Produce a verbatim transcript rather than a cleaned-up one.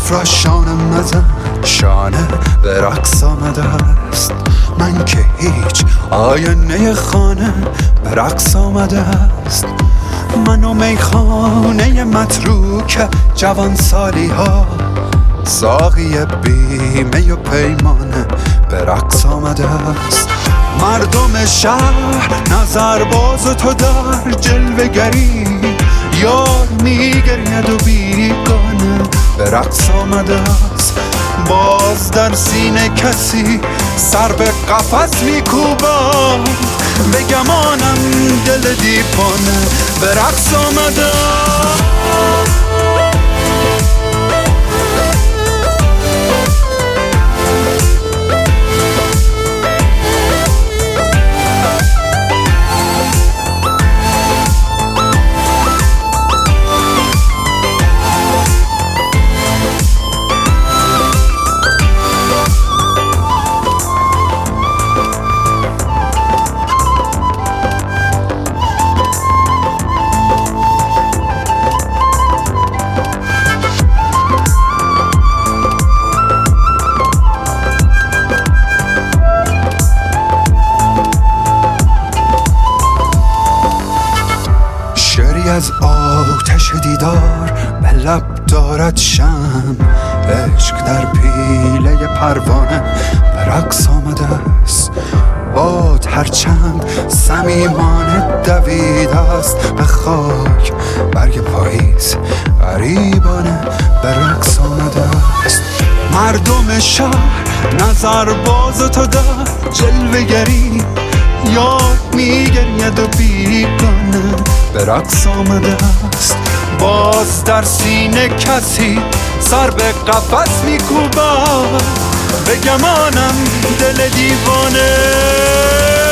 زلف را شانم مزن، شانه به رقص آمده است. من که هیچ آینه خانه به رقص آمده است. من و میخانه متروک جوان سالی ها، ساقی بیمه و پیمانه به رقص آمده است. مردم شهر نظر باز تو در جلوه گری، یار میگرید و بیگانه به رقص آمده است. باز در سینه کسی سر به قفس میکوبد، به گمانم دل دیوانه به رقص آمده است. از آتش دیدار به لب دارد شمع، عشق در پیله پروانه به رقص آمده است. باد هرچند صمیمانه دویده است به خاک، برگ پاییز غریبانه به رقص آمده است. مردم شهر نظر باز تو در جلوه گری، یاد میگرید و بیگانه به رقص آمده است. باز در سینه کسی سر به قفس میکوبد، به گمانم دل دیوانه